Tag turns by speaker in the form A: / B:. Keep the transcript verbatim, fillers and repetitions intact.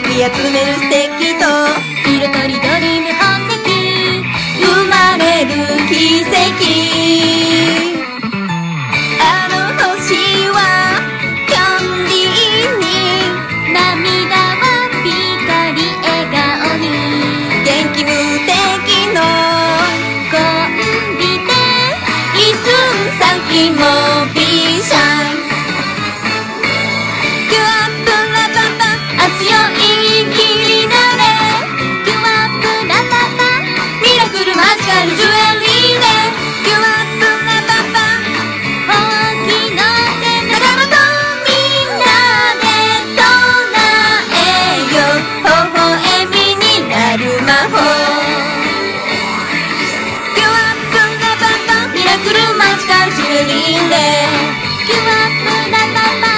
A: 集める素敵と
B: 色とりどりの宝石
A: 生まれる奇跡。あの星はキャンディーに
B: 涙は光笑顔に
A: 元気無敵の
B: コンビで
A: 一寸先もビーシャイキュアップラパパ明日よい日になれ
B: キュアップラパパ
A: ミラクルマジカルジュエリーでキュアップラパパ
B: 大きな手の
A: 仲間とみんなで唱えよ微笑みになる魔法キュアップラパパミラクルマジカルジュエリーで
B: キュアップラパパ